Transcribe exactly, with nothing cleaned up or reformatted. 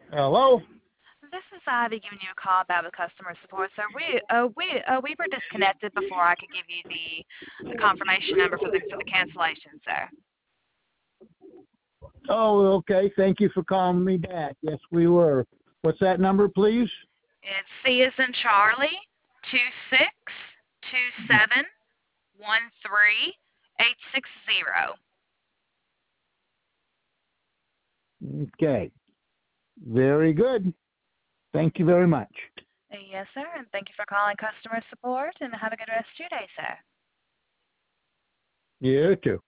Hello? This is Ivy giving you a call about the customer support, sir. We uh, we uh, we were disconnected before I could give you the the confirmation number for the for the cancellation, sir. Oh, okay. Thank you for calling me back. Yes, we were. What's that number, please? It's C as in Charlie, two six two seven one three eight six zero. Okay. Very good. Thank you very much. Yes, sir, and thank you for calling customer support, and have a good rest of your day, sir. You too.